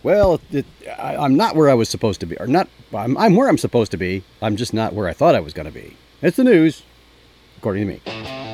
Well, I'm not where I was supposed to be, or not. I'm where I'm supposed to be. I'm just not where I thought I was going to be. It's the news, according to me.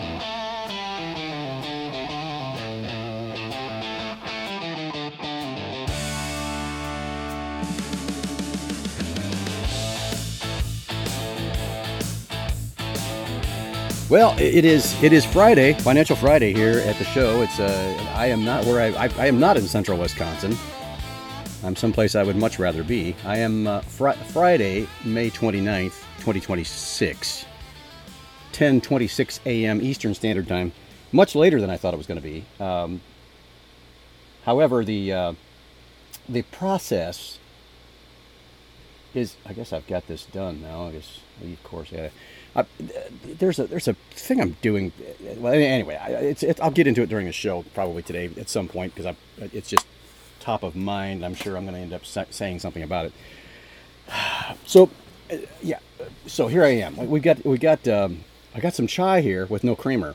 Well, it is Friday, Financial Friday here at the show. It's I am not where I am not in central Wisconsin. I'm someplace I would much rather be. I am Friday, May 29th, 2026, 10:26 a.m. Eastern Standard Time. Much later than I thought it was going to be. However, the process is. I guess I've got this done now. I guess, of course, yeah. There's a thing I'm doing. Well, anyway, I'll get into it during the show probably today at some point because it's just top of mind. I'm sure I'm going to end up saying something about it. So, yeah. So here I am. I got some chai here with no creamer,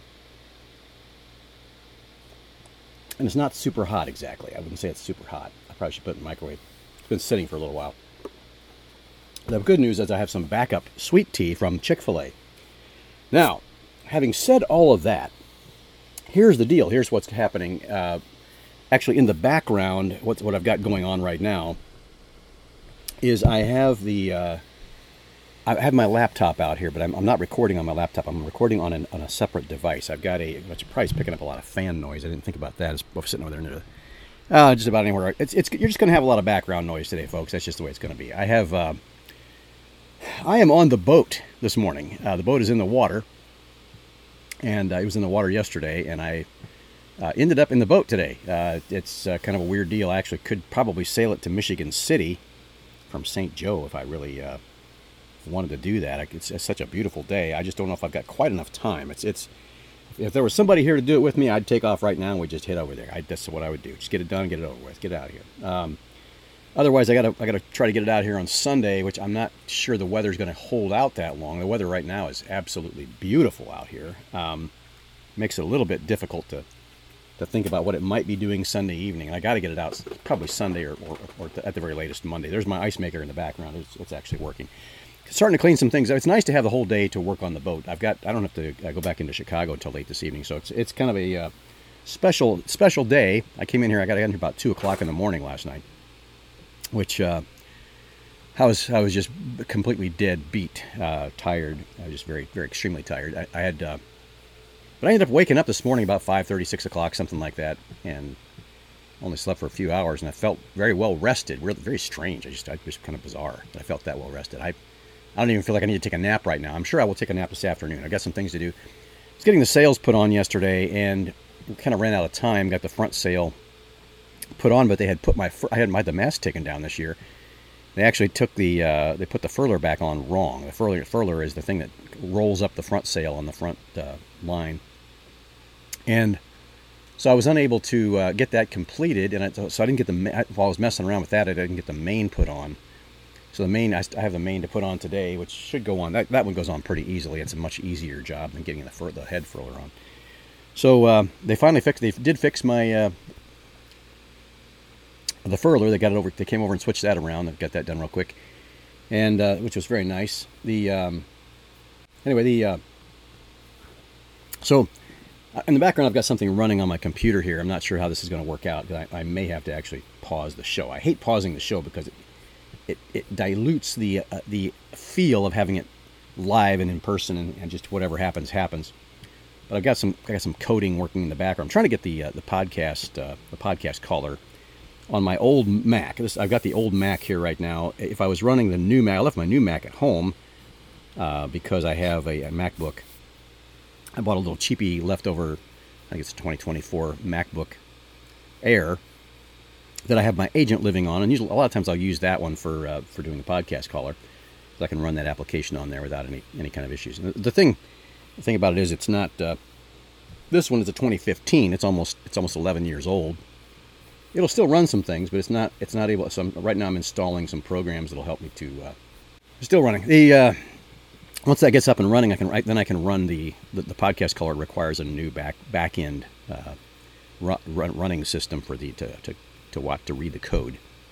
and it's not super hot exactly. I wouldn't say it's super hot. I probably should put it in the microwave. It's been sitting for a little while. The good news is I have some backup sweet tea from Chick-fil-A. Now, having said all of that, here's the deal. Here's what's happening. Actually, in the background, what I've got going on right now is I have my laptop out here, but I'm not recording on my laptop. I'm recording on a separate device. I've got which probably is picking up a lot of fan noise. I didn't think about that. It's sitting over there near just about anywhere. You're just going to have a lot of background noise today, folks. That's just the way it's going to be. I am on the boat this morning. The boat is in the water, and it was in the water yesterday, and I ended up in the boat today. It's kind of a weird deal. I actually could probably sail it to Michigan City from St. Joe if I really wanted to do that. It's such a beautiful day. I just don't know if I've got quite enough time. If there was somebody here to do it with me, I'd take off right now and we'd just hit over there. That's what I would do. Just get it done, get it over with, get out of here. Otherwise, I gotta try to get it out here on Sunday, which I'm not sure the weather's going to hold out that long. The weather right now is absolutely beautiful out here. Makes it a little bit difficult to think about what it might be doing Sunday evening. And I got to get it out probably Sunday or at the very latest Monday. There's my ice maker in the background. It's actually working. Starting to clean some things. It's nice to have the whole day to work on the boat. I don't have to go back into Chicago until late this evening, so it's kind of a special day. I came in here. I got in here about 2:00 in the morning last night, which I was just completely dead beat, tired. I was just very, very extremely tired. But I ended up waking up this morning about 5:30, 6 o'clock, something like that, and only slept for a few hours, and I felt very well rested. Really, very strange. I just kind of bizarre that I felt that well rested. I don't even feel like I need to take a nap right now. I'm sure I will take a nap this afternoon. I got some things to do. I was getting the sails put on yesterday, and kind of ran out of time. Got the front sail put on, but they had I had the mast taken down this year. They actually took they put the furler back on wrong. The furler is the thing that rolls up the front sail on the front line, and so I was unable to get that completed, and so I didn't get while I was messing around with that, I didn't get the main put on. So the main, I have the main to put on today, which should go on. That one goes on pretty easily. It's a much easier job than getting the head furler on. So they finally did fix my the furler. They got it over. They came over and switched that around. They got that done real quick, and which was very nice. So in the background, I've got something running on my computer here. I'm not sure how this is going to work out. I may have to actually pause the show. I hate pausing the show because it dilutes the feel of having it live and in person, and just whatever happens. But I got some coding working in the background. I'm trying to get the podcast caller on my old Mac. I've got the old Mac here right now. If I was running the new Mac, I left my new Mac at home because I have a MacBook. I bought a little cheapy leftover, I think it's a 2024 MacBook Air that I have my agent living on, and usually a lot of times I'll use that one for doing the podcast caller, so I can run that application on there without any kind of issues. And the thing about it is, it's not. This one is a 2015. It's almost 11 years old. It'll still run some things, but it's not able. So right now I'm installing some programs that'll help me to. Still running. Once that gets up and running, I can run the podcast caller. Requires a new back end running system for to read the code.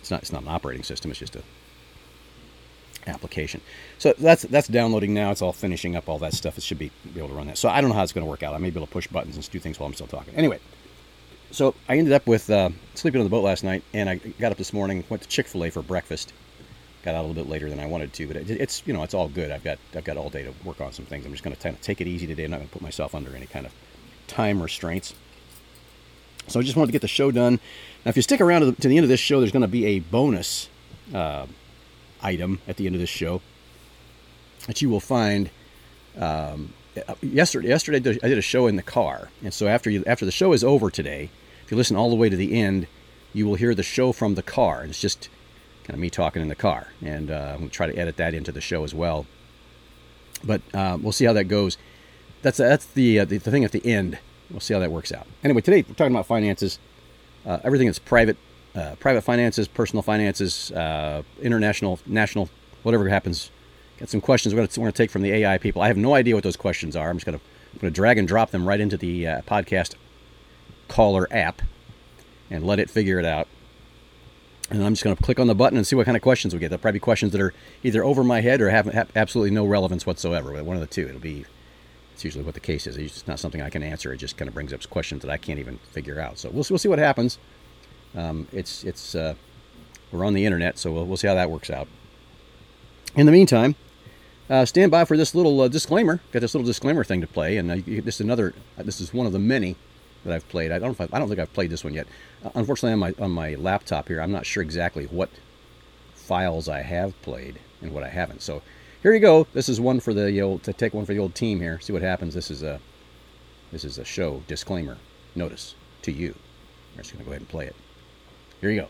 It's not an operating system. It's just a application. So that's downloading now. It's all finishing up all that stuff. It should be able to run that. So I don't know how it's going to work out. I may be able to push buttons and do things while I'm still talking. Anyway, so I ended up with sleeping on the boat last night, and I got up this morning, went to Chick-fil-A for breakfast. Got out a little bit later than I wanted to, but it's it's all good. I've got all day to work on some things. I'm just going to take it easy today. I'm not going to put myself under any kind of time restraints. So I just wanted to get the show done. Now, if you stick around to the end of this show, there's going to be a bonus item at the end of this show that you will find. Yesterday I did a show in the car, and so after the show is over today, if you listen all the way to the end, you will hear the show from the car. It's just kind of me talking in the car, and I'm going to try to edit that into the show as well. But we'll see how that goes. That's the thing at the end. We'll see how that works out. Anyway, today we're talking about finances. Everything that's private finances, personal finances, international, national, whatever happens. Got some questions we're going to take from the AI people. I have no idea what those questions are. I'm going to drag and drop them right into the podcast caller app and let it figure it out. And I'm just going to click on the button and see what kind of questions we get. They'll probably be questions that are either over my head or have absolutely no relevance whatsoever. One of the two. It's usually what the case is. It's not something I can answer. It just kind of brings up questions that I can't even figure out. So we'll see what happens. We're on the internet, so we'll see how that works out. In the meantime, stand by for this little disclaimer. Got this little disclaimer thing to play, and this is one of the many that I've played. I don't think I've played this one yet. Unfortunately, on my laptop here, I'm not sure exactly what files I have played and what I haven't. So here you go. This is one for the old team here. See what happens. This is a show disclaimer notice to you. I'm just going to go ahead and play it. Here you go.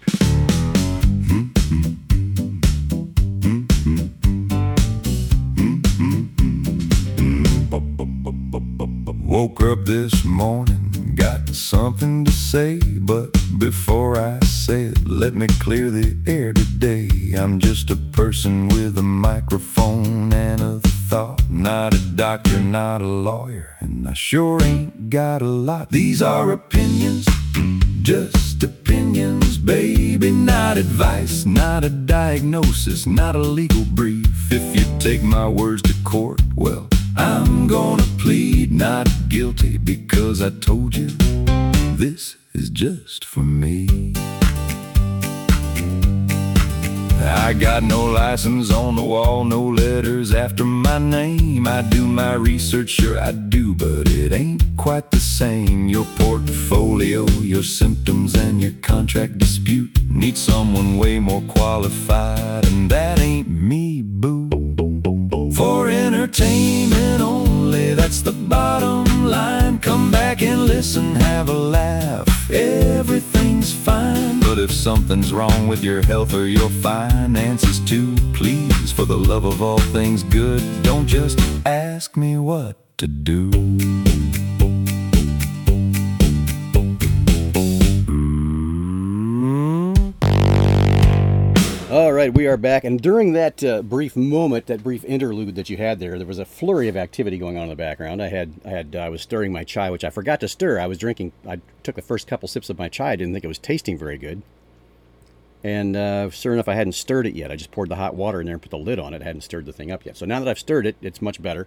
Woke up this morning, got something to say, but before I say it, let me clear the air today. I'm just a person with a microphone and a thought, not a doctor, not a lawyer, and I sure ain't got a lot. These are opinions, just opinions, baby, not advice, not a diagnosis, not a legal brief. If you take my words to court, well, I'm gonna plead not guilty because I told you this is just for me. I got no license on the wall, no letters after my name. I do my research, sure I do, but it ain't quite the same. Your portfolio, your symptoms, and your contract dispute need someone way more qualified, and that ain't me, boo. For entertainment only, that's the bottom line. Come back and listen, have a laugh, everything's fine. But if something's wrong with your health or your finances too, please, for the love of all things good, don't just ask me what to do. All right, we are back, and during that brief moment, that brief interlude that you had there was a flurry of activity going on in the background. I was stirring my chai, which I forgot to stir. I took the first couple sips of my chai. I didn't think it was tasting very good, and sure enough, I hadn't stirred it yet. I just poured the hot water in there and put the lid on it. I hadn't stirred the thing up yet. So now that I've stirred it, it's much better.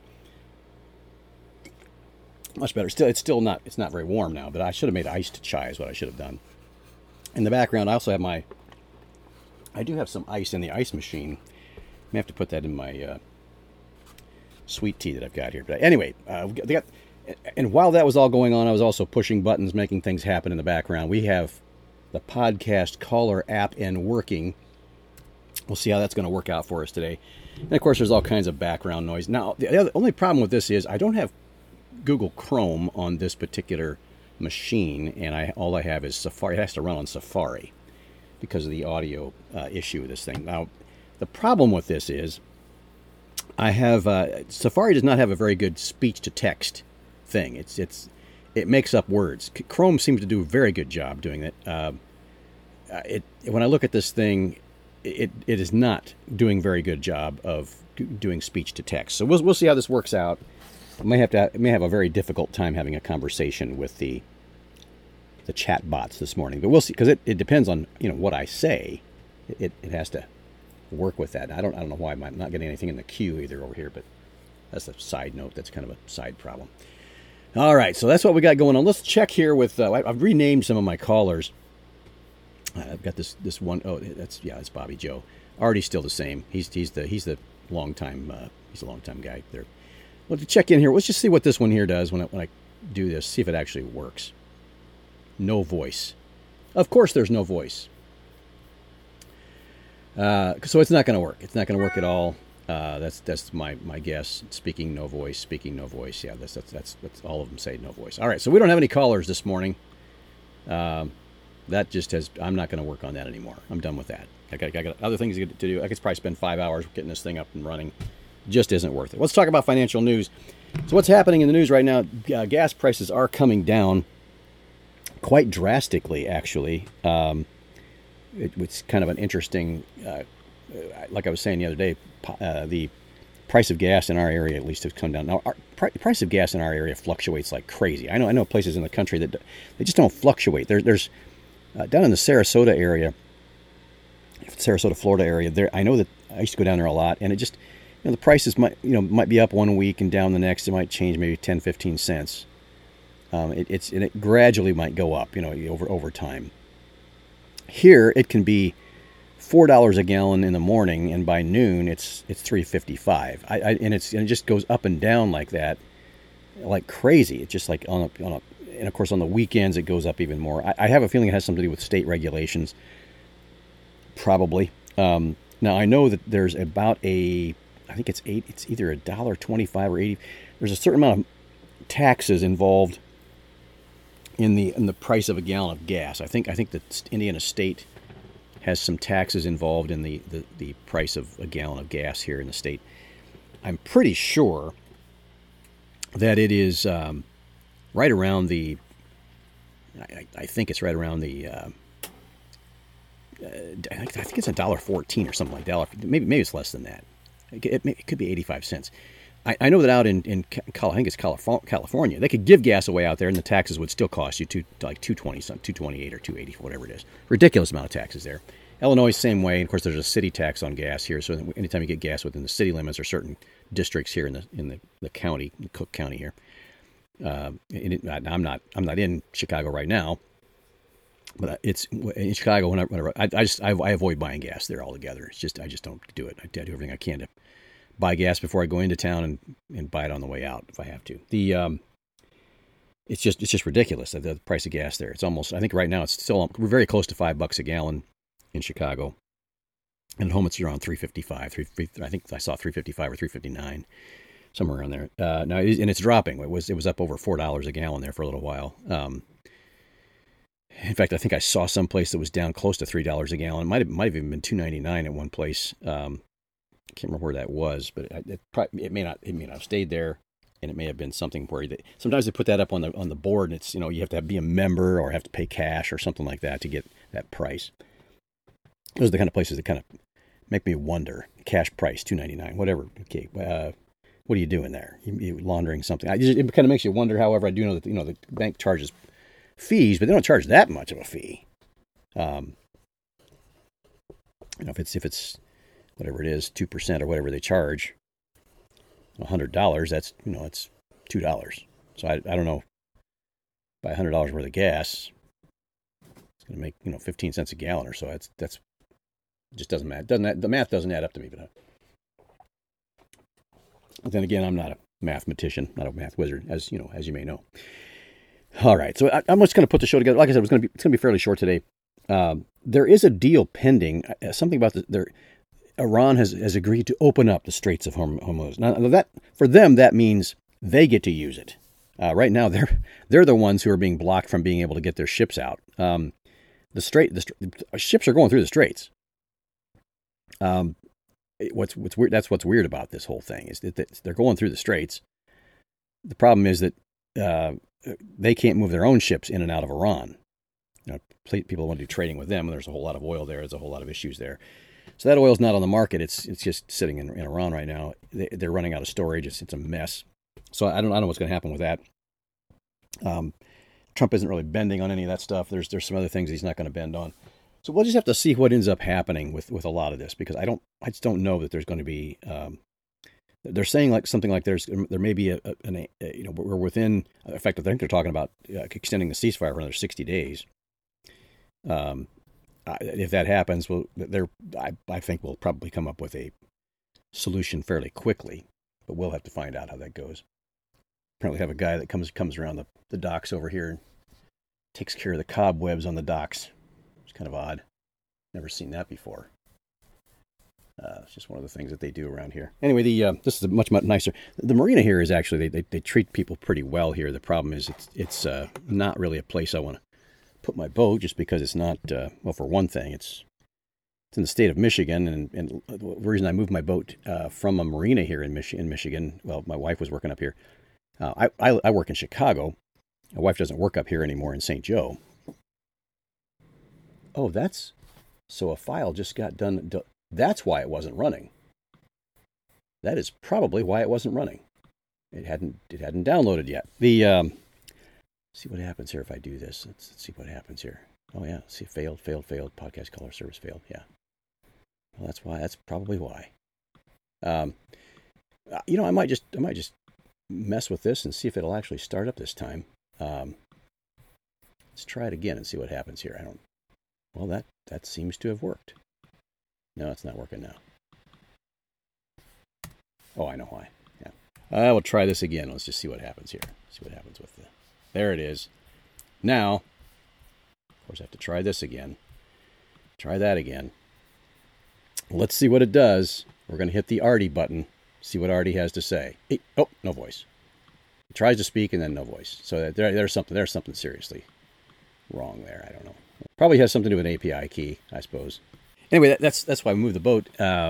Much better. It's not very warm now, but I should have made iced chai is what I should have done. In the background, I also have I do have some ice in the ice machine. I may have to put that in my sweet tea that I've got here. But anyway, and while that was all going on, I was also pushing buttons, making things happen in the background. We have the podcast caller app and working. We'll see how that's going to work out for us today. And of course, there's all kinds of background noise. Now, the only problem with this is I don't have Google Chrome on this particular machine, and all I have is Safari. It has to run on Safari because of the audio issue of this thing. Now, the problem with this is I have Safari does not have a very good speech-to-text thing. It makes up words. Chrome seems to do a very good job doing it. When I look at this thing, it is not doing a very good job of doing speech-to-text. So we'll see how this works out. I may have a very difficult time having a conversation with the chat bots this morning, but we'll see, because it depends on what I say it has to work with that. I don't know why I'm not getting anything in the queue either over here, but that's a side note. That's kind of a side problem. All right, so that's what we got going on. Let's check here with. I've renamed some of my callers. I've got this one. Oh, it's Bobby Joe. Artie's still the same. He's the long time. He's a long time guy there. Well, to check in here, let's just see what this one here does when I do this. See if it actually works. No voice. Of course, there's no voice. So it's not going to work. It's not going to work at all. That's my guess. Speaking no voice. Yeah, that's all of them say no voice. All right, so we don't have any callers this morning. That just has. I'm not going to work on that anymore. I'm done with that. I got other things to do. I could probably spend 5 hours getting this thing up and running. Just isn't worth it. Let's talk about financial news. So what's happening in the news right now? Gas prices are coming down quite drastically, actually. It's kind of an interesting, like I was saying the other day, the price of gas in our area at least has come down. Now, the price of gas in our area fluctuates like crazy. I know places in the country that they just don't fluctuate. There's down in the Sarasota area, Sarasota, Florida area. There, I know that I used to go down there a lot, and it just, the prices might be up one week and down the next. It might change maybe 10, 15 cents. It gradually might go up, over time. Here it can be $4 a gallon in the morning, and by noon it's $3.55. And it just goes up and down like that, like crazy. It's just like and of course on the weekends it goes up even more. I have a feeling it has something to do with state regulations, probably. Now I know that there's about I think it's either $1.25 or 80. There's a certain amount of taxes involved in the price of a gallon of gas. I think that Indiana State has some taxes involved in the price of a gallon of gas here in the state. I'm pretty sure that it is right around the. I think it's right around the. I think it's $1.14 or something like that. Maybe it's less than that. It could be 85 cents. I know that out in I think it's California, they could give gas away out there, and the taxes would still cost you $2.20, $2.28 or $2.80, whatever it is. Ridiculous amount of taxes there. Illinois, same way. And of course, there's a city tax on gas here. So anytime you get gas within the city limits or certain districts here in the county, Cook County here. I'm not in Chicago right now, but it's in Chicago. Whenever I avoid buying gas there altogether. It's just I just don't do it. I do everything I can to buy gas before I go into town and buy it on the way out if I have to. It's just ridiculous, the price of gas there. It's almost, I think right now it's still, we're very close to $5 a gallon in Chicago. And at home it's around $3.55. I think I saw $3.55 or $3.59, somewhere around there. Now and it's dropping. It was up over $4 a gallon there for a little while. In fact, I think I saw some place that was down close to $3 a gallon. It might have even been $2.99 at one place. I can't remember where that was, but it may not have stayed there, and it may have been something where sometimes they put that up on the board, and it's you have to be a member or have to pay cash or something like that to get that price. Those are the kind of places that kind of make me wonder. Cash price $2.99, whatever. Okay, what are you doing there? You laundering something? It kind of makes you wonder. However, I do know that the bank charges fees, but they don't charge that much of a fee. If it's whatever it is, 2% or whatever they charge, $100, that's, it's $2. So I don't know, buy $100 worth of gas, it's going to make, 15 cents a gallon or so. That's just doesn't matter. The math doesn't add up to me, but then again, I'm not a mathematician, not a math wizard, as you may know. All right. So I'm just going to put the show together. Like I said, it's going to be fairly short today. There is a deal pending, something about Iran has agreed to open up the Straits of Hormuz. Now that for them that means they get to use it. Right now they're the ones who are being blocked from being able to get their ships out. The ships are going through the straits. What's weird? That's what's weird about this whole thing is that they're going through the straits. The problem is that they can't move their own ships in and out of Iran. People want to do trading with them, and there's a whole lot of oil there. There's a whole lot of issues there. So that oil's not on the market. It's just sitting in Iran right now. They're running out of storage. It's a mess. So I don't know what's going to happen with that. Trump isn't really bending on any of that stuff. There's some other things he's not going to bend on. So we'll just have to see what ends up happening with a lot of this, because I just don't know that there's going to be. They're saying like something like there may be we're within. In fact, I think they're talking about extending the ceasefire for another 60 days. If that happens, I think we'll probably come up with a solution fairly quickly, but we'll have to find out how that goes. Apparently, have a guy that comes around the docks over here and takes care of the cobwebs on the docks. It's kind of odd. Never seen that before. It's just one of the things that they do around here. Anyway, this is much nicer. The marina here is actually they treat people pretty well here. The problem is it's not really a place I want to put my boat, just because it's not. For one thing, it's in the state of Michigan, and the reason I moved my boat from a marina here in Michigan. Well, my wife was working up here. I work in Chicago. My wife doesn't work up here anymore in St. Joe. Oh, so a file just got done. That's why it wasn't running. That is probably why it wasn't running. It hadn't downloaded yet. See what happens here if I do this. Let's see what happens here. Oh yeah, see, failed. Podcast caller service failed. Yeah. Well, that's why. That's probably why. I might just mess with this and see if it'll actually start up this time. Let's try it again and see what happens here. Well, that seems to have worked. No, it's not working now. Oh, I know why. Yeah. I will try this again. Let's just see what happens here. See what happens with there it is. Now, of course, I have to try this again. Try that again. Let's see what it does. We're going to hit the Artie button. See what Artie has to say. Hey, oh, no voice. He tries to speak and then no voice. So there's something seriously wrong there. I don't know. Probably has something to do with an API key, I suppose. Anyway, that's why I moved the boat.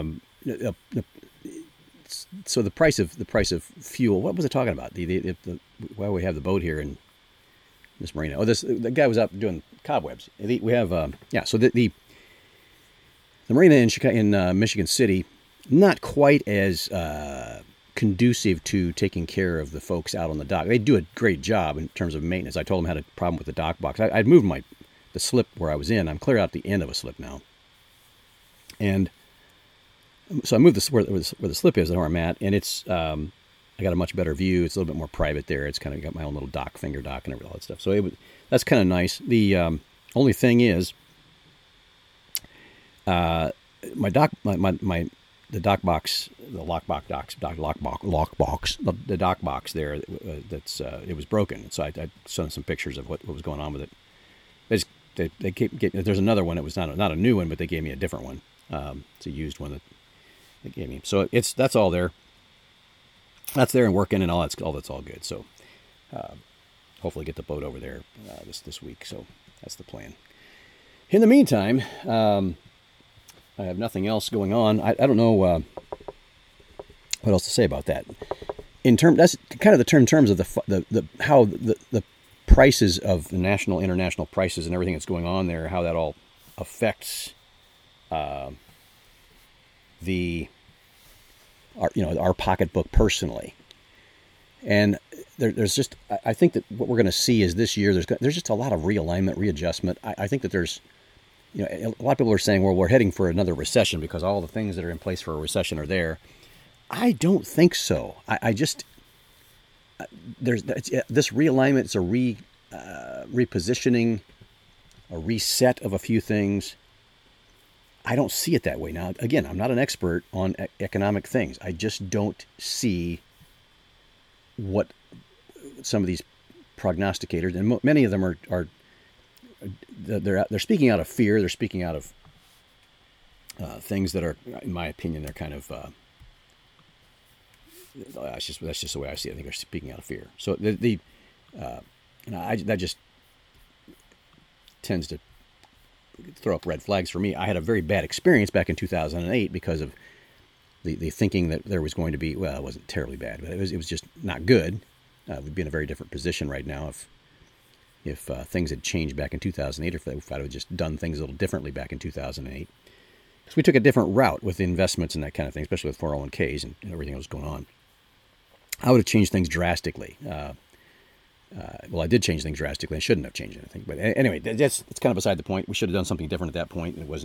So the price of fuel. What was I talking about? Why we have the boat here in this marina? Oh, the guy was up doing cobwebs. We have So the marina in Michigan City, not quite as conducive to taking care of the folks out on the dock. They do a great job in terms of maintenance. I told them I had a problem with the dock box. I'd moved the slip where I was in. I'm clear out the end of a slip now. And so I moved where the slip is, where I'm at, and it's I got a much better view. It's a little bit more private there. It's kind of got my own little dock, finger dock, and all that stuff. So that's kind of nice. The only thing is, my dock, the dock box, the lock box there, it was broken. So I sent some pictures of what was going on with it. They there's another one. It was not a new one, but they gave me a different one. It's a used one that they gave me. So that's all there. That's there and working and all that's all good. So hopefully get the boat over there this week. So that's the plan. In the meantime, I have nothing else going on. I don't know what else to say about that. That's kind of in terms of how the prices of the national, international prices and everything that's going on there, how that all affects our pocketbook personally. And there's just, I think that what we're going to see is this year there's just a lot of realignment, readjustment. I think that there's, a lot of people are saying, well, we're heading for another recession because all the things that are in place for a recession are there. I don't think so. I just there's this realignment. It's a repositioning, a reset of a few things. I don't see it that way. Now, again, I'm not an expert on economic things. I just don't see what some of these prognosticators, and many of them are they're speaking out of fear. They're speaking out of things that are, in my opinion, they're kind of that's just the way I see it. I think they're speaking out of fear. So that just tends to throw up red flags for me. I had a very bad experience back in 2008 because of the thinking that there was going to be, well, it wasn't terribly bad, but it was just not good. We'd be in a very different position right now if things had changed back in 2008, or if I'd have just done things a little differently back in 2008. Because we took a different route with investments and that kind of thing, especially with 401ks and everything that was going on. I would have changed things drastically. Well, I did change things drastically. I shouldn't have changed anything. But anyway, it's kind of beside the point. We should have done something different at that point. It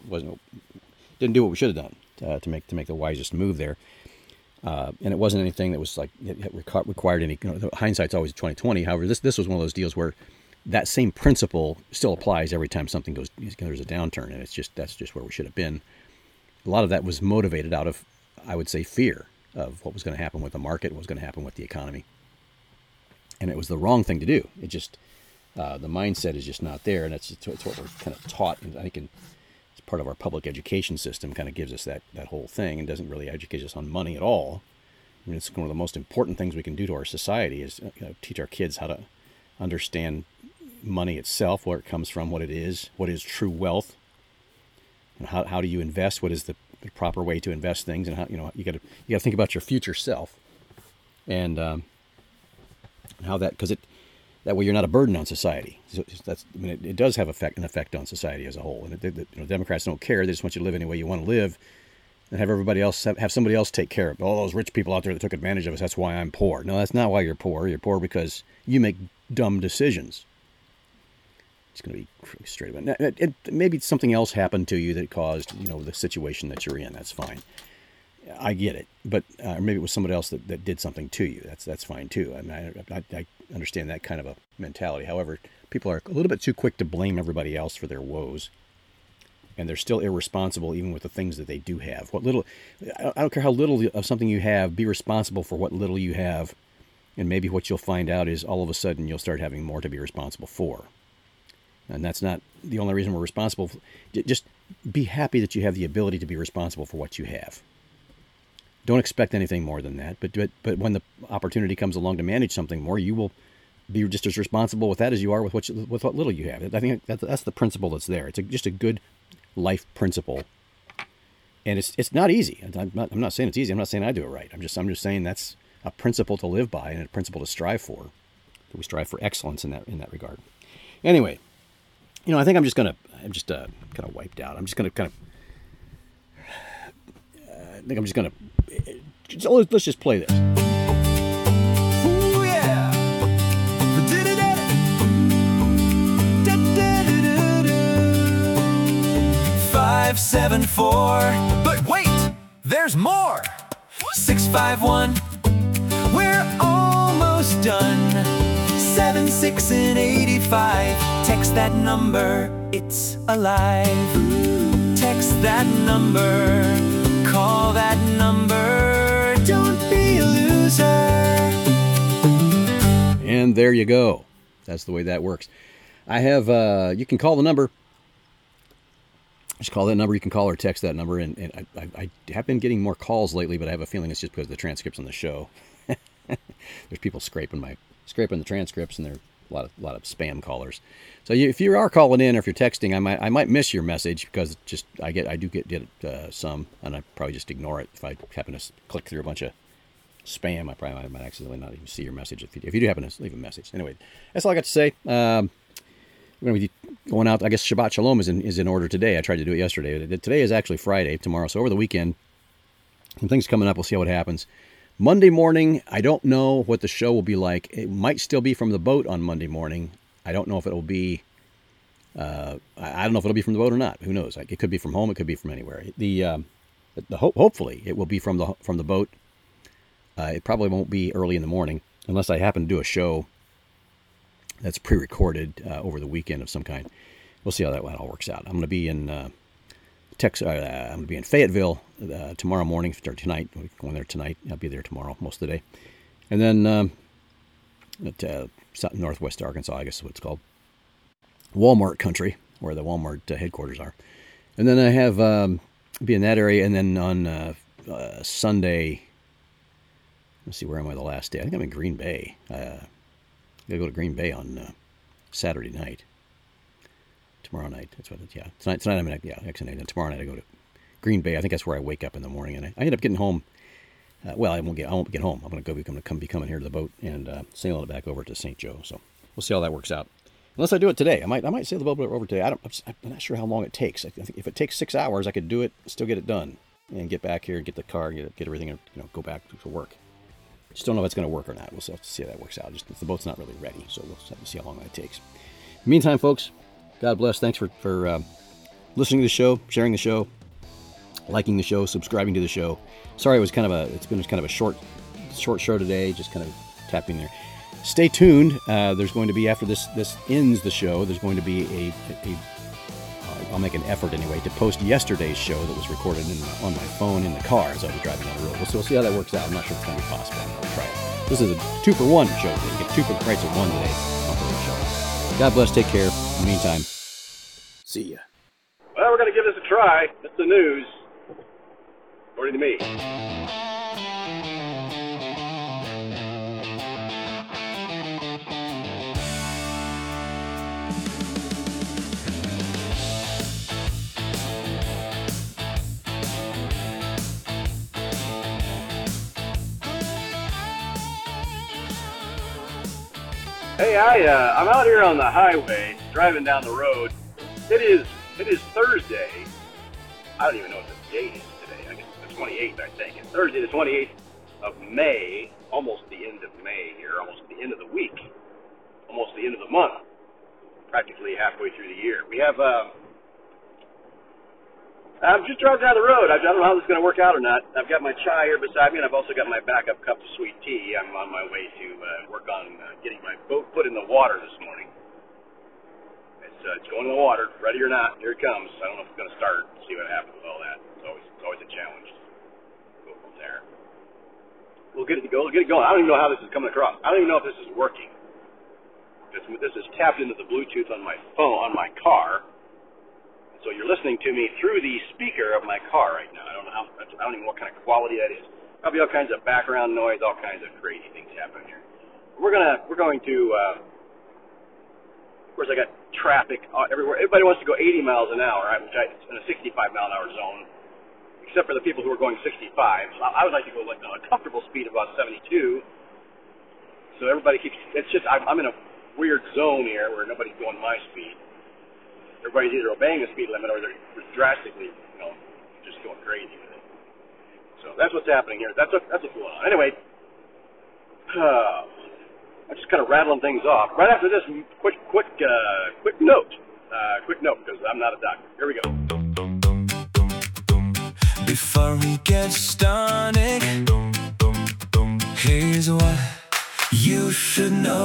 didn't do what we should have done to make the wisest move there. And it wasn't anything that was like it required any. Hindsight's always 20/20. However, this was one of those deals where that same principle still applies every time something there's a downturn, and that's just where we should have been. A lot of that was motivated out of, I would say, fear of what was going to happen with the market, what was going to happen with the economy. And it was the wrong thing to do. It just, the mindset is just not there. And it's what we're kind of taught. And I think it's part of our public education system kind of gives us that whole thing and doesn't really educate us on money at all. I mean, it's one of the most important things we can do to our society is teach our kids how to understand money itself, where it comes from, what is true wealth, and how do you invest, what is the proper way to invest things, and how you got to think about your future self, and how because that way you're not a burden on society. So it does have an effect on society as a whole. And Democrats don't care; they just want you to live any way you want to live, and have everybody else have somebody else take care of all those rich people out there that took advantage of us. That's why I'm poor. No, that's not why you're poor. You're poor because you make dumb decisions. It's going to be straight up. Maybe something else happened to you that caused the situation that you're in. That's fine. I get it, but maybe it was somebody else that did something to you. That's fine too. I mean, I understand that kind of a mentality. However, people are a little bit too quick to blame everybody else for their woes, and they're still irresponsible even with the things that they do have. I don't care how little of something you have. Be responsible for what little you have, and maybe what you'll find out is all of a sudden you'll start having more to be responsible for. And that's not the only reason we're responsible. Just be happy that you have the ability to be responsible for what you have. Don't expect anything more than that. But when the opportunity comes along to manage something more, you will be just as responsible with that as you are with what little you have. I think that's the principle that's there. It's just a good life principle, and it's not easy. I'm not saying it's easy. I'm not saying I do it right. I'm just saying that's a principle to live by and a principle to strive for. That we strive for excellence in that regard. Anyway. I think I'm just kind of wiped out. I'm just going to kind of, let's just play this. Ooh, yeah. 574. But wait, there's more. 651. We're almost done. 76 and 85. Text that number, it's alive. Text that number, call that number. Don't be a loser. And there you go. That's the way that works. I have, you can call the number. Just call that number. You can call or text that number. And I have been getting more calls lately, but I have a feeling it's just because of the transcripts on the show. There's people scraping the transcripts, and there are a lot of spam callers. So if you are calling in or if you're texting, I might miss your message because I do get some, and I probably just ignore it. If I happen to click through a bunch of spam, I probably might accidentally not even see your message if you do happen to leave a message. Anyway, that's all I got to say. We're going to be going out. I guess Shabbat Shalom is in order today. I tried to do it yesterday. Today is actually Friday, tomorrow. So over the weekend, some things coming up. We'll see how it happens. Monday morning, I don't know what the show will be like. It might still be from the boat on Monday morning. I don't know if it'll be. I don't know if it'll be from the boat or not. Who knows? It could be from home. It could be from anywhere. Hopefully it will be from the boat. It probably won't be early in the morning unless I happen to do a show that's pre-recorded over the weekend of some kind. We'll see how that all works out. I'm going to be in I'm going to be in Fayetteville tomorrow morning or tonight. We're going there tonight. I'll be there tomorrow most of the day, and then at northwest Arkansas, I guess is what it's called, Walmart country, where the Walmart headquarters are. And then I have be in that area, and then on Sunday. Let's see, where am I the last day? I think I'm in Green Bay. I got to go to Green Bay on Saturday night. Tomorrow night. That's what. Yeah, tonight. I'm in. Yeah, actually, tomorrow night I go to Green Bay. I think that's where I wake up in the morning, and I end up getting home. I won't get home. I'm going to be coming here to the boat and sailing it back over to St. Joe. So we'll see how that works out. Unless I do it today, I might sail the boat over today. I'm not sure how long it takes. I think if it takes 6 hours, I could do it, still get it done, and get back here, get the car, get everything, and go back to work. Just don't know if it's going to work or not. We'll have to see how that works out. Just the boat's not really ready, so we'll have to see how long that takes. In the meantime, folks, God bless. Thanks for listening to the show, sharing the show, liking the show, subscribing to the show. Sorry, it's been kind of a short show today. Just kind of tapping there. Stay tuned. There's going to be, after this ends the show, there's going to be I'll make an effort anyway to post yesterday's show that was recorded on my phone in the car as I was driving down the road. We'll see how that works out. I'm not sure if it's going to be possible. I'll try it. This is a 2-for-1 show. You get 2 for the price of 1 today on the show. God bless. Take care. In the meantime, see ya. Well, we're going to give this a try. That's the news, according to me. Hey, I'm out here on the highway, driving down the road. It is Thursday. I don't even know what the date is today. I guess it's the 28th, I think. It's Thursday, the 28th of May, almost the end of May here, almost the end of the week, almost the end of the month, practically halfway through the year. We have, I'm just driving down the road. I don't know how this is going to work out or not. I've got my chai here beside me, and I've also got my backup cup of sweet tea. I'm on my way to work on getting my boat put in the water this morning. It's going in the water, ready or not. Here it comes. I don't know if it's going to start. See what happens with all that. It's always a challenge. Go from there. We'll get it going. I don't even know how this is coming across. I don't even know if this is working. This is tapped into the Bluetooth on my phone, on my car. So you're listening to me through the speaker of my car right now. I don't even know what kind of quality that is. Probably all kinds of background noise, all kinds of crazy things happening here. We're going to. Of course, I got traffic everywhere. Everybody wants to go 80 miles an hour, which it's in a 65 mile an hour zone, except for the people who are going 65. So I would like to go like on a comfortable speed of about 72. So everybody keeps. It's just I'm in a weird zone here where nobody's going my speed. Everybody's either obeying the speed limit or they're drastically, just going crazy with it. So that's what's happening here. That's what's going on. Anyway, I'm just kind of rattling things off. Right after this, quick note. Quick note, because I'm not a doctor. Here we go. Before we get started, here's what you should know.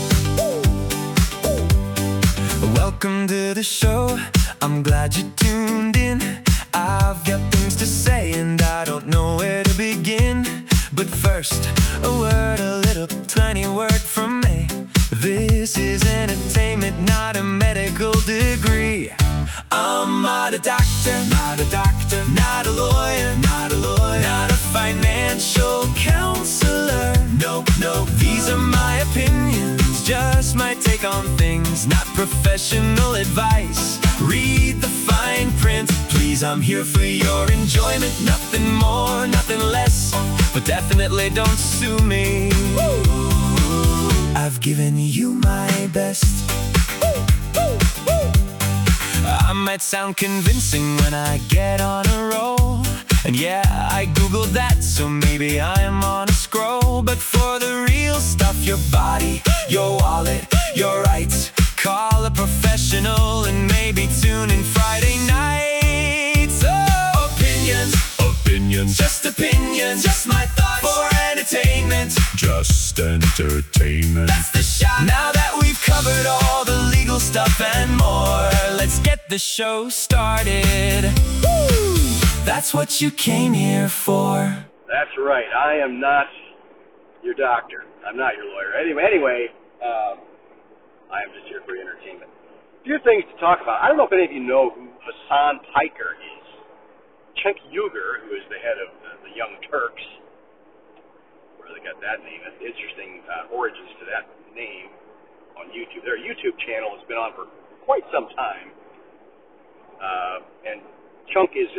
Welcome to the show, I'm glad you tuned in. I've got things to say and I don't know where to begin. But first, a little tiny word from me. This is entertainment, not a medical degree. I'm not a doctor, not a lawyer, not a financial counselor. No, these are my opinions, just my take on things, not professional advice. Read the fine print, please, I'm here for your enjoyment. Nothing more, nothing less, but definitely don't sue me. I've given you my best. I might sound convincing when I get on a roll, and yeah, I googled that, so maybe I'm on a scroll. But for the real stuff, your body, your wallet, your rights, call a professional and maybe tune in Friday nights. Oh, opinions, just opinions, just my thoughts for entertainment, just entertainment. That's the shot. Now that we've covered all the legal stuff and more, let's get the show started. Woo! That's what you came here for. That's right. I am not your doctor. I'm not your lawyer. Anyway, I am just here for your entertainment. A few things to talk about. I don't know if any of you know who Hasan Piker is. Cenk Uygur, who is the head of the Young Turks, where they got that name. That's interesting origins to that name on YouTube. Their YouTube channel has been on for quite some time. And Cenk is,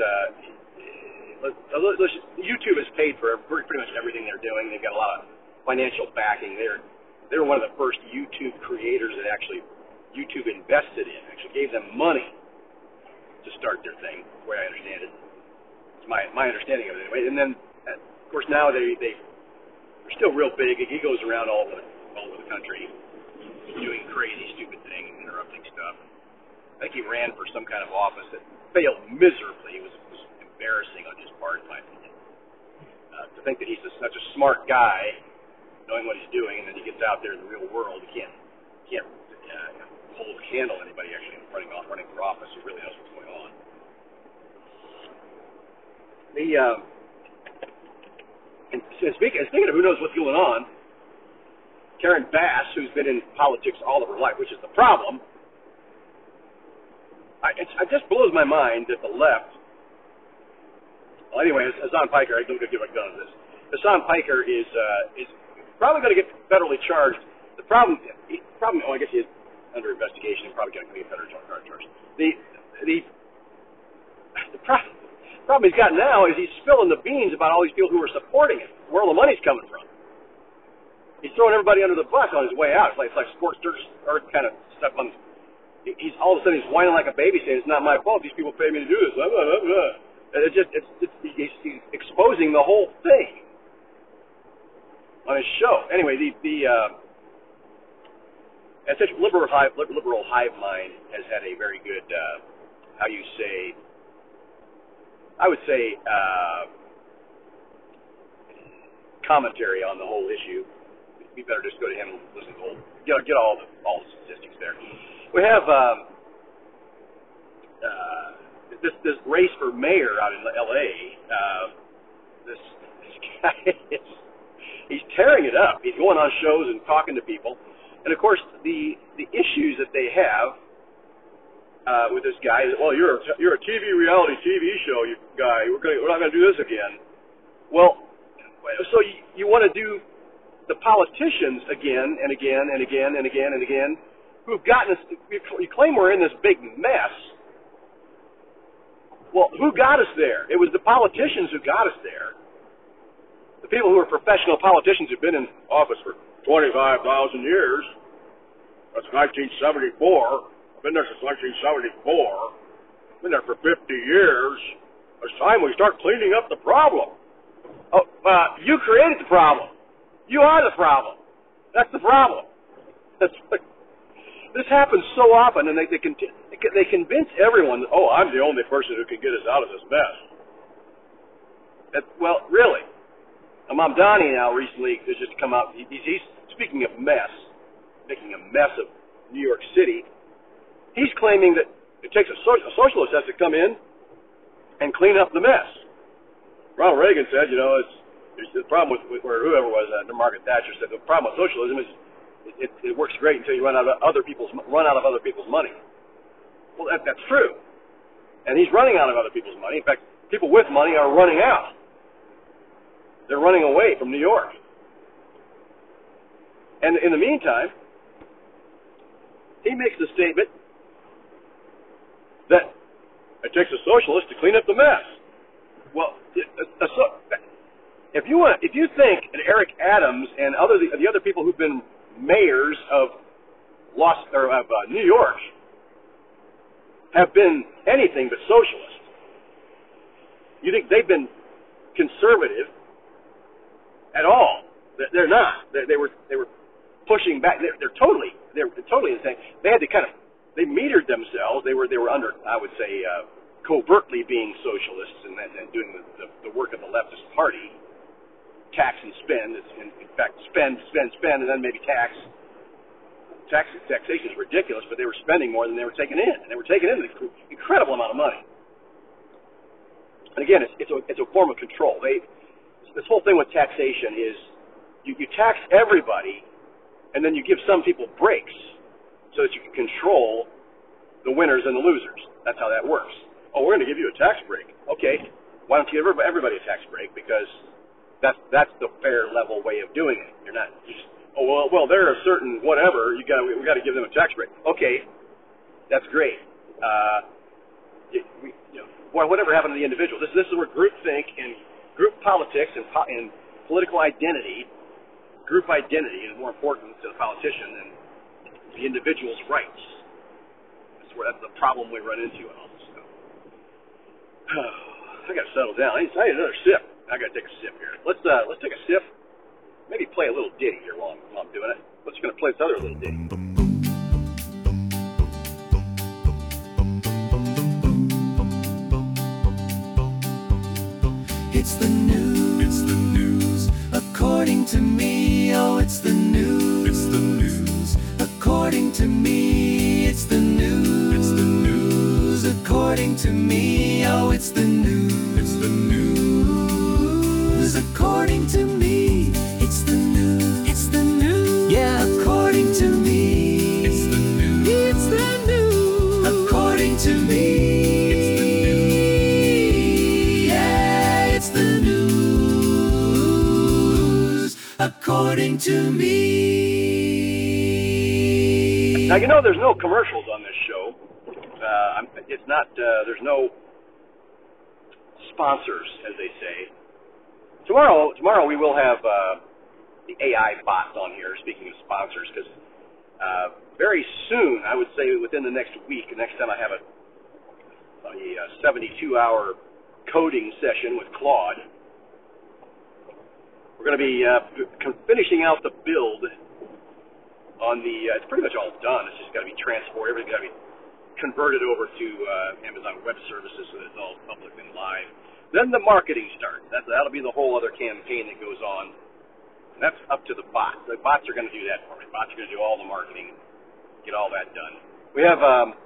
YouTube has paid for pretty much everything they're doing. They've got a lot of financial backing. They were one of the first YouTube creators that actually YouTube invested in, actually gave them money to start their thing, the way I understand it. It's my understanding of it anyway. And then, of course, now they They're still real big. He goes around all over the country doing crazy, stupid things, interrupting stuff. I think he ran for some kind of office that failed miserably. It was embarrassing on his part, in my opinion. To think that he's such a smart guy, knowing what he's doing, and then he gets out there in the real world, he can't hold a candle to anybody actually running for office who really knows what's going on. And speaking of who knows what's going on, Karen Bass, who's been in politics all of her life, which is the problem, it just blows my mind that the left. Well, anyway, Hassan Piker, I'm going to give a gun to this. Hassan Piker is probably going to get federally charged. The problem. Oh, I guess he is under investigation and probably going to get federally charged. The problem he's got now is he's spilling the beans about all these people who are supporting him, where all the money's coming from. He's throwing everybody under the bus on his way out. It's like scorched earth kind of stuff. He's all of a sudden he's whining like a baby, saying it's not my fault. These people pay me to do this. Blah, blah, blah, blah. He's exposing the whole thing on his show. Anyway, such liberal hive mind has had a very good, commentary on the whole issue. We better just go to him and listen to get all the statistics there. We have this race for mayor out in L.A. This guy he's tearing it up. He's going on shows and talking to people, and of course the issues that they have with this guy is, well, you're a reality TV show guy. We're not going to do this again. Well, so you want to do the politicians again and again and again and again and again, who've gotten us. You claim we're in this big mess. Well, who got us there? It was the politicians who got us there. The people who are professional politicians who've been in office for 25,000 years. That's 1974. I've been there since 1974. Been there for 50 years. It's time we start cleaning up the problem. Oh, you created the problem. You are the problem. That's the problem. This happens so often, and they convince everyone that, oh, I'm the only person who can get us out of this mess. Well, really. Mamdani now recently has just come out. He's speaking of mess, making a mess of New York City. He's claiming that it takes a socialist has to come in and clean up the mess. Ronald Reagan said, it's the problem with or whoever was Margaret Thatcher said the problem with socialism is it works great until you run out of other people's money. Well, that's true, and he's running out of other people's money. In fact, people with money are running out. They're running away from New York. And in the meantime, he makes the statement that it takes a socialist to clean up the mess. Well, if you think that Eric Adams and the other people who've been mayors of New York have been anything but socialist, you think they've been conservative at all? They're not. They were pushing back. They're totally insane. They had to they metered themselves. They were under, I would say, covertly being socialists and doing the work of the leftist party. Tax and spend. In fact, spend, and then maybe tax. Taxation is ridiculous, but they were spending more than they were taking in, and they were taking in an incredible amount of money. And again, it's a form of control. This whole thing with taxation is you tax everybody, and then you give some people breaks so that you can control the winners and the losers. That's how that works. Oh, we're going to give you a tax break. Okay, why don't you give everybody a tax break? Because that's the fair, level way of doing it. You're not just, well, they're a certain whatever. We got to give them a tax break. Okay, that's great. Whatever happened to the individual? This is where groupthink and group politics and political identity, group identity is more important to the politician than the individual's rights. That's the problem we run into in all this stuff. I got to settle down. I need another sip. I got to take a sip here. Let's take a sip maybe play a little ditty here while I'm doing it. I'm just going to play this other little ditty. It's the news, according to me. Oh, it's the news, according to me. It's the news, according to me. Oh, it's the news, according to me. It's the news, yeah, according to me. It's the news, according to me. According to me. Now, there's no commercials on this show. It's not, there's no sponsors, as they say. Tomorrow we will have the AI bots on here, speaking of sponsors, because very soon, I would say within the next week, next time I have a 72-hour coding session with Claude, we're going to be finishing out the build on the, it's pretty much all done. It's just got to be transported. Everything's got to be converted over to Amazon Web Services so that it's all public and live. Then the marketing starts. That'll be the whole other campaign that goes on. And that's up to the bots. The bots are going to do that for me. Bots are going to do all the marketing, get all that done. We have,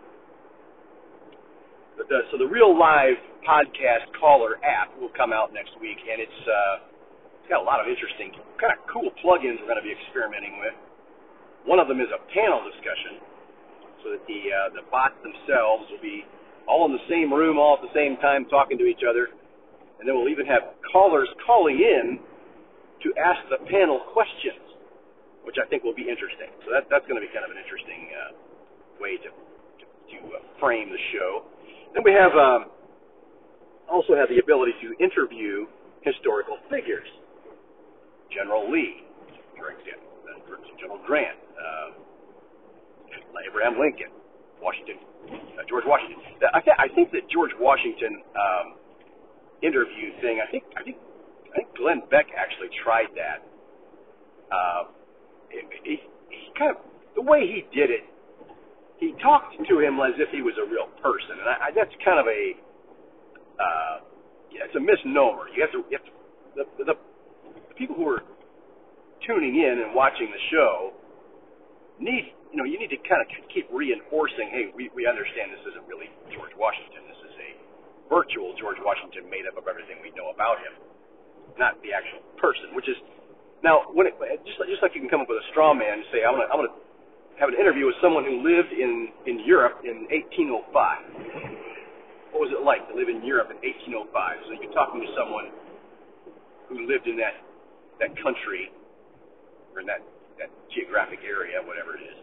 so the Real Live Podcast Caller app will come out next week, and it's got a lot of interesting, kind of cool plugins we're going to be experimenting with. One of them is a panel discussion, so that the bots themselves will be all in the same room, all at the same time, talking to each other. And then we'll even have callers calling in to ask the panel questions, which I think will be interesting. So that's going to be kind of an interesting way to frame the show. Then we have also have the ability to interview historical figures. General Lee, for example, General Grant, Abraham Lincoln, George Washington. I think that George Washington interview thing. I think Glenn Beck actually tried that. He kind of, the way he did it, he talked to him as if he was a real person, and that's kind of a it's a misnomer. You have to the people who are tuning in and watching the show need to kind of keep reinforcing, hey, we understand this isn't really George Washington. This is a virtual George Washington made up of everything we know about him, not the actual person. Which is now when just like you can come up with a straw man and say, I'm gonna have an interview with someone who lived in Europe in 1805. What was it like to live in Europe in 1805? So you're talking to someone who lived in that country or in that geographic area, whatever it is,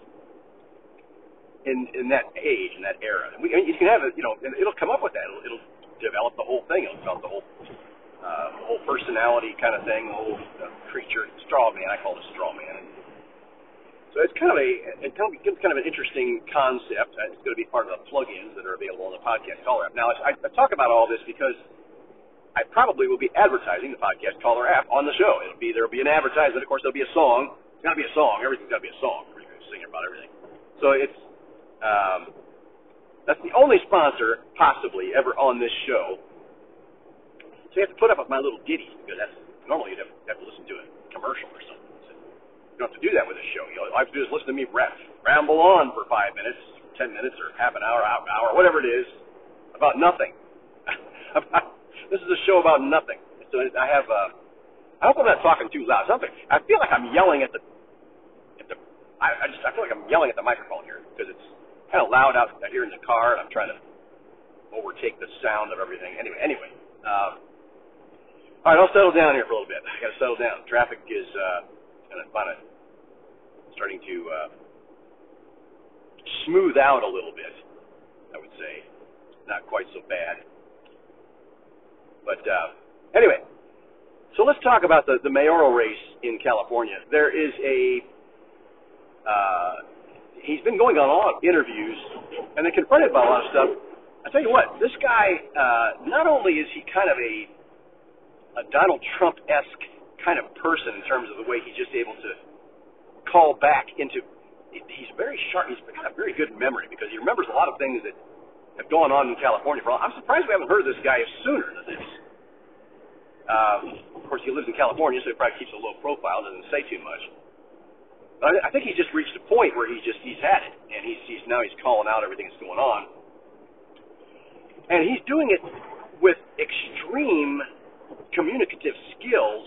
in that age, in that era. And you can have it, and it'll come up with that. It'll develop the whole thing. It'll develop the whole personality kind of thing, the whole creature, straw man. I call it a straw man. So it's kind of an interesting concept. It's going to be part of the plugins that are available on the Podcast Caller app. Now, I talk about all this because I probably will be advertising the Podcast Caller app on the show. There'll be an advertisement. Of course, there'll be a song. It's got to be a song. Everything's got to be a song. We're going to sing about everything. So it's that's the only sponsor possibly ever on this show. So you have to put up with my little ditty because normally you'd have to listen to a commercial or something. So you don't have to do that with a show. All I have to do is listen to me ramble on for 5 minutes, 10 minutes, or half an hour, whatever it is, about nothing. This is a show about nothing. So I hope I'm not talking too loud. I feel like I'm yelling at the. I feel like I'm yelling at the microphone here because it's kind of loud out here in the car, and I'm trying to overtake the sound of everything. Anyway. All right, I'll settle down here for a little bit. I got to settle down. Traffic is kind of starting to smooth out a little bit. I would say not quite so bad. But anyway, so let's talk about the mayoral race in California. There is he's been going on a lot of interviews and then confronted by a lot of stuff. I tell you what, this guy, not only is he kind of a Donald Trump-esque kind of person in terms of the way he's just able to call back into. He's very sharp. He's got a very good memory because he remembers a lot of things that have gone on in California for a while. I'm surprised we haven't heard of this guy sooner than this. Of course, he lives in California, so he probably keeps a low profile, doesn't say too much. But I think he's just reached a point where he's had it, and he's calling out everything that's going on, and he's doing it with extreme communicative skills.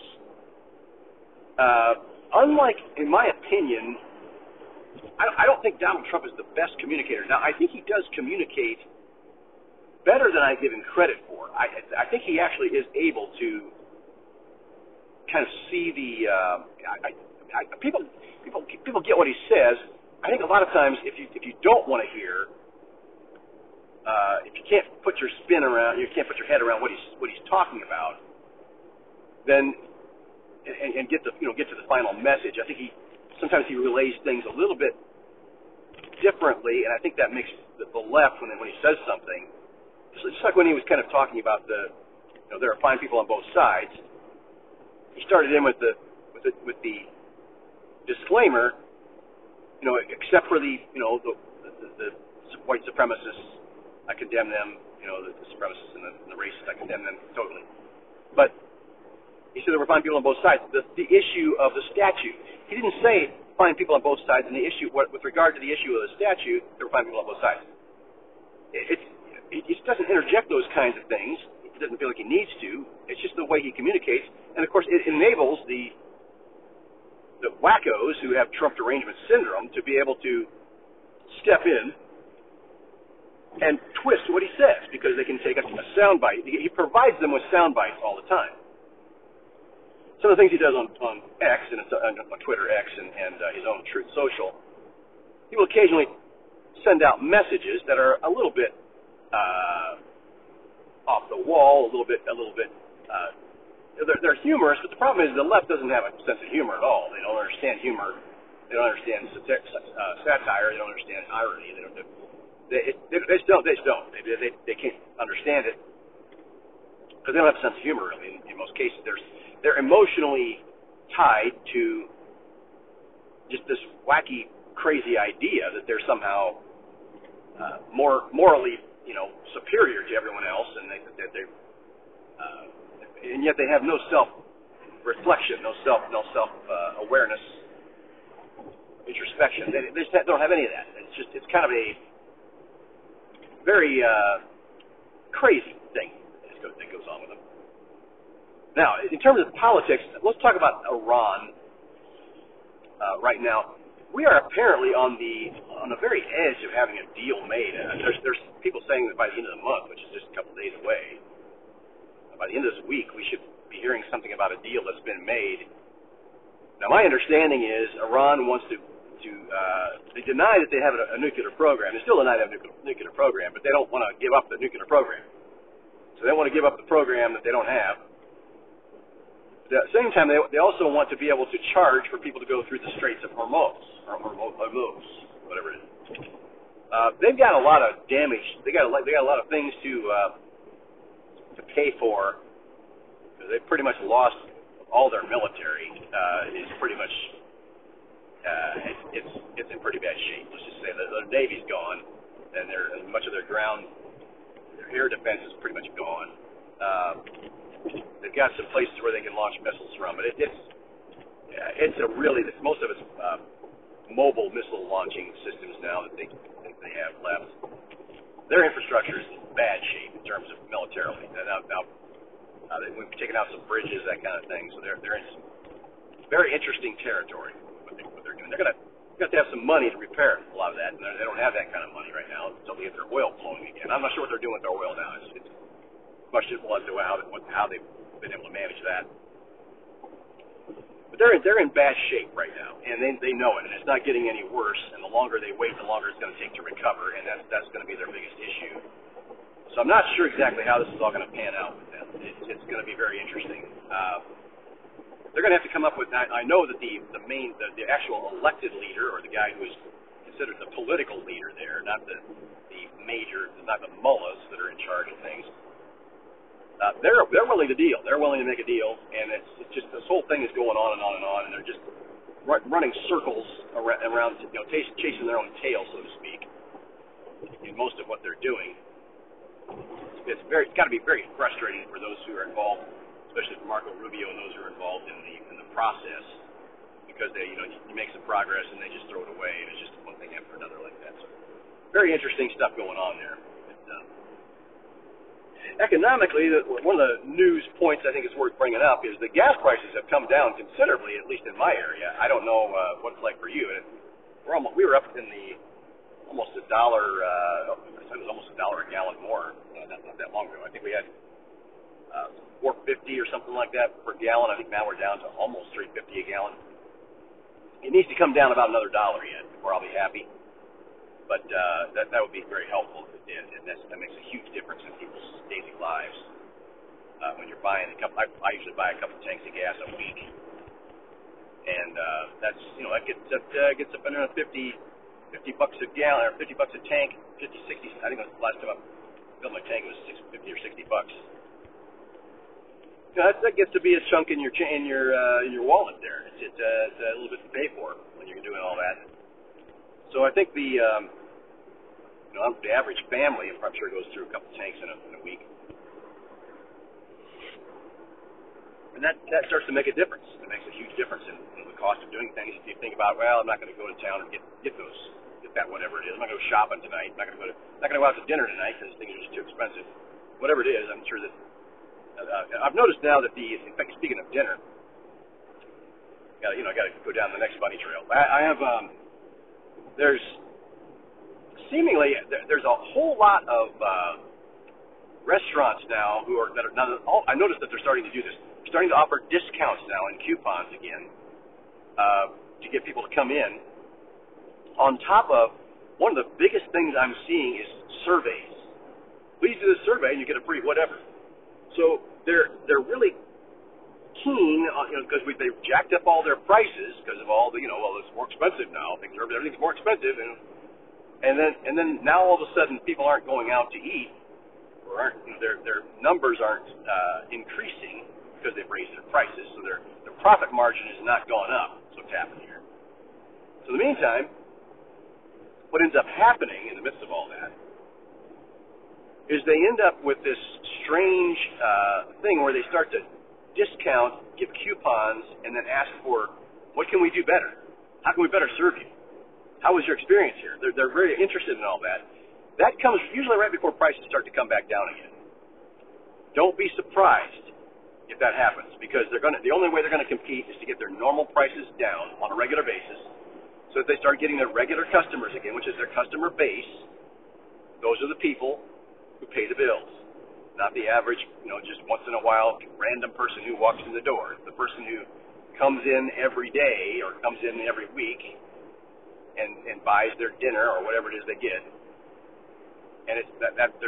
Unlike, in my opinion, I don't think Donald Trump is the best communicator. Now, I think he does communicate better than I give him credit for. I think he actually is able to kind of see the people get what he says. I think a lot of times if you don't want to hear, if you can't put your spin around, you can't put your head around what he's talking about, then and get to the final message. I think sometimes he relays things a little bit differently, and I think that makes the left when he says something. Just like when he was kind of talking about there are fine people on both sides. He started in with the disclaimer, except for the white supremacists, I condemn them. The supremacists and the racists, I condemn them totally. But he said there were fine people on both sides. The issue of the statute, he didn't say fine people on both sides. And the issue, with regard to the issue of the statute, there were fine people on both sides. He just doesn't interject those kinds of things. He doesn't feel like he needs to. It's just the way he communicates. And, of course, it enables the wackos who have Trump derangement syndrome to be able to step in and twist what he says because they can take a soundbite. He provides them with sound bites all the time. Some of the things he does on X, and it's on Twitter X and his own Truth Social, he will occasionally send out messages that are a little bit off the wall, a little bit. They're humorous, but the problem is the left doesn't have a sense of humor at all. They don't understand humor. They don't understand satire. They don't understand irony. They just don't. They can't understand it because they don't have a sense of humor. Really, in most cases, they're emotionally tied to just this wacky, crazy idea that they're somehow morally, superior to everyone else, and and yet they have no self-reflection, no self-awareness, introspection. They just don't have any of that. It's kind of a very crazy thing that goes on with them. Now, in terms of politics, let's talk about Iran right now. We are apparently on the very edge of having a deal made. There's people saying that by the end of the month, which is just a couple days away, by the end of this week, we should be hearing something about a deal that's been made. Now, my understanding is Iran wants to they deny that they have a nuclear program. They still deny they have a nuclear program, but they don't want to give up the nuclear program. So they want to give up the program that they don't have. At the same time, they also want to be able to charge for people to go through the Straits of Hormuz, whatever it is. They've got a lot of damage. They got a lot of things to pay for. They've pretty much lost all their military. Is pretty much it's in pretty bad shape. Let's just say that their Navy's gone, and much of their air defense is pretty much gone. They've got some places where they can launch missiles from, but most of it's mobile missile launching systems now that they have left. Their infrastructure is in bad shape in terms of militarily. We've taken out some bridges, that kind of thing. So they're in some very interesting territory. What they're doing, they're going to have to have some money to repair a lot of that, and they don't have that kind of money right now until they get their oil flowing again. I'm not sure what they're doing with their oil now. It's questionable as to how they've been able to manage that. But they're in bad shape right now, and they know it, and it's not getting any worse. And the longer they wait, the longer it's going to take to recover, and that's going to be their biggest issue. So I'm not sure exactly how this is all going to pan out with them. It's going to be very interesting. They're going to have to come up with. I know that the actual elected leader, or the guy who is considered the political leader there, not the mullahs that are in charge of things. they're willing to deal. They're willing to make a deal, and it's just this whole thing is going on and on and on, and they're just running circles around, chasing their own tail, so to speak, in most of what they're doing. It's got to be very frustrating for those who are involved, especially for Marco Rubio and those who are involved in the process, because you make some progress and they just throw it away, and it's just one thing after another like that. So, very interesting stuff going on there. Economically, one of the news points I think is worth bringing up is the gas prices have come down considerably, at least in my area. I don't know what it's like for you. We were up in the almost $1. It was almost $1 a gallon more not that long ago. I think we had $4.50 or something like that per gallon. I think now we're down to almost $3.50 a gallon. It needs to come down about another $1 yet before I'll be happy. But that would be very helpful if it did, and that makes a huge difference in people's daily lives. When you're buying I usually buy a couple tanks of gas a week, and that's that gets up under $50 a gallon or $50 a tank, 50, 60. I think the last time I filled my tank was $50 or $60. That gets to be a chunk in your wallet there. It's a little bit to pay for when you're doing all that. So I think the average family, I'm sure, goes through a couple tanks in a week, and that starts to make a difference. It makes a huge difference in the cost of doing things. If you think about, well, I'm not going to go to town and get that whatever it is. I'm not going to go shopping tonight. I'm not going to go out to dinner tonight because things are just too expensive. Whatever it is, I'm sure that I've noticed now that in fact, speaking of dinner, I got to go down the next bunny trail. I have there's a whole lot of restaurants now I noticed that they're starting to do this. They're starting to offer discounts now and coupons again to get people to come in. On top of, one of the biggest things I'm seeing is surveys. Please do this survey and you get a free whatever. So they're really keen, because they've jacked up all their prices because of all the, it's more expensive now. Everything's more expensive, and then now all of a sudden people aren't going out to eat, or their numbers aren't increasing because they've raised their prices. So their profit margin has not gone up. That's what's happening here. So in the meantime, what ends up happening in the midst of all that is they end up with this strange thing where they start to discount, give coupons, and then ask for, what can we do better? How can we better serve you? How was your experience here? They're very interested in all that. That comes usually right before prices start to come back down again. Don't be surprised if that happens, because the only way they're going to compete is to get their normal prices down on a regular basis, so that they start getting their regular customers again, which is their customer base. Those are the people who pay the bills, not the average, just once in a while random person who walks in the door. The person who comes in every day or comes in every week and buys their dinner or whatever it is they get, and it's that they're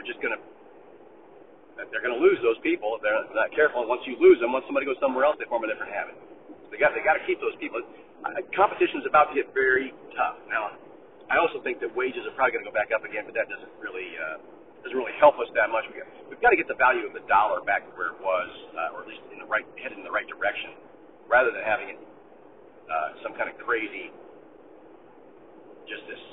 going to lose those people if they're not careful. And once you lose them, once somebody goes somewhere else, they form a different habit. So they got to keep those people. Competition is about to get very tough. Now, I also think that wages are probably going to go back up again, but that doesn't really help us that much. We've got to get the value of the dollar back to where it was, or at least headed in the right direction, rather than having it some kind of crazy, just this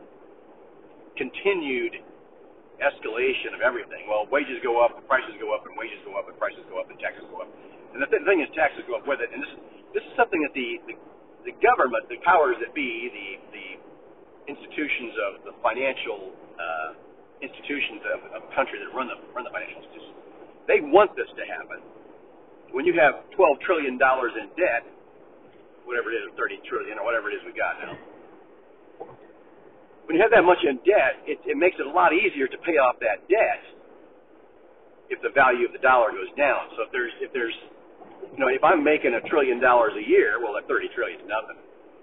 continued escalation of everything. Well, wages go up, and prices go up, and wages go up, and prices go up, and taxes go up. And the thing is, taxes go up with it. And this is something that the government, the powers that be, the institutions of the financial institutions of a country that run the financial institutions, they want this to happen. When you have $12 trillion in debt, whatever it is, 30 trillion or whatever it is we got now, when you have that much in debt, it makes it a lot easier to pay off that debt if the value of the dollar goes down. So if there's if I'm making $1 trillion a year, well, that 30 trillion is nothing.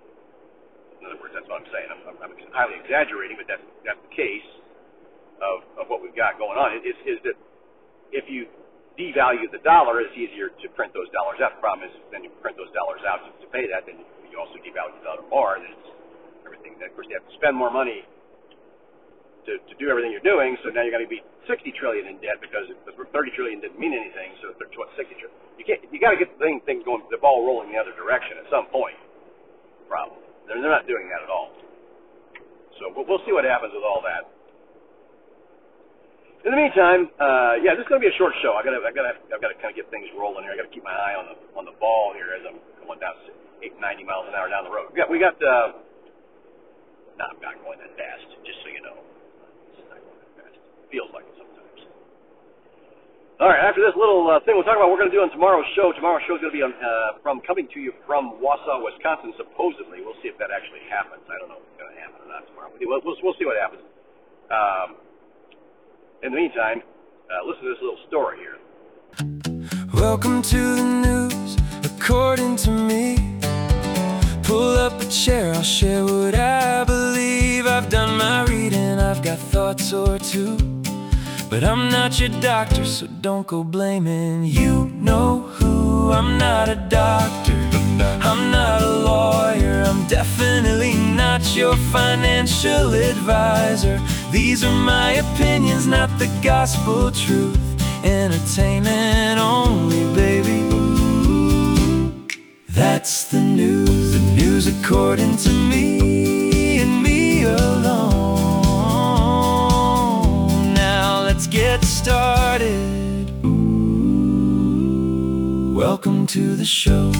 In other words, that's what I'm saying. I'm highly exaggerating, but that's the case of what we've got going on. Is that if you devalue the dollar, it's easier to print those dollars out. The problem is then you print those dollars out to pay that, then you also devalue the dollar more. Then it's everything. Then of course you have to spend more money to to do everything you're doing. So now you're going to be 60 trillion in debt because 30 trillion didn't mean anything. So it's 60 trillion. You got to get the thing going, the ball rolling the other direction at some point. Probably they're not doing that at all. So we'll see what happens with all that. In the meantime, this is going to be a short show. I've got to kind of get things rolling here. I got to keep my eye on the ball here as I'm going down 90 miles an hour down the road. We got. No, I'm not going that fast. Just so you know, it's not going that fast. Feels like it sometimes. All right. After this little thing we'll talk about, we're going to do on tomorrow's show. Tomorrow's show is going to be coming to you from Wausau, Wisconsin. Supposedly, we'll see if that actually happens. I don't know if it's going to happen or not tomorrow. We'll see what happens. In the meantime, listen to this little story here. Welcome to the news, according to me. Pull up a chair, I'll share what I believe. I've done my reading, I've got thoughts or two. But I'm not your doctor, so don't go blaming. You know who, I'm not a doctor, I'm not a lawyer, I'm definitely not your financial advisor. These are my opinions, not the gospel truth. Entertainment only, baby. Ooh, that's the news according to me and me alone. Now let's get started. Ooh, welcome to the show.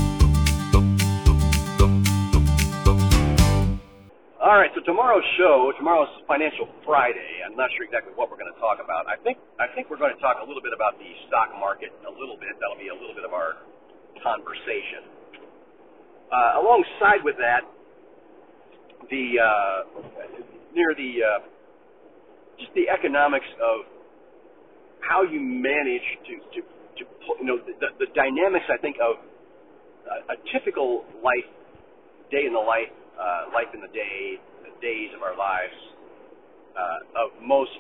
All right, so tomorrow's Financial Friday. I'm not sure exactly what we're going to talk about. I think we're going to talk a little bit about the stock market a little bit. That'll be a little bit of our conversation. Alongside with that, just the economics of how you manage to the dynamics, I think, of a typical life, day in the life in the day, the days of our lives, of most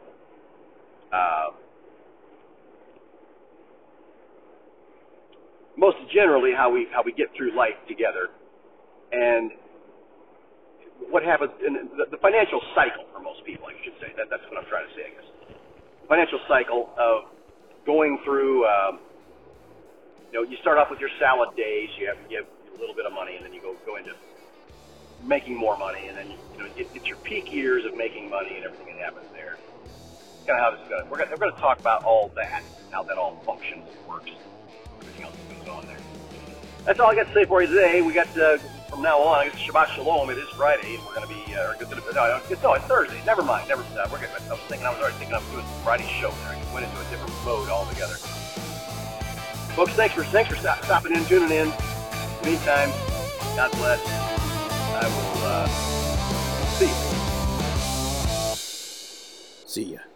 generally how we get through life together, and what happens in the financial cycle for most people, I should say. That's what I'm trying to say, I guess. The financial cycle of going through, you start off with your salad days. You have a little bit of money, and then you go into making more money, and then it's your peak years of making money and everything that happens there. Kind of how this is going. We're going to talk about all that, how that all functions and works, everything else that goes on there. That's all I got to say for you today. We got from now on, I guess Shabbat Shalom. It is Friday, and we're going to be no, it's Thursday. Never mind. We're good. I was already thinking I was doing Friday's show there. I went into a different mode altogether. Folks, thanks for stopping in, tuning in. In the meantime, God bless. I will see you. See ya.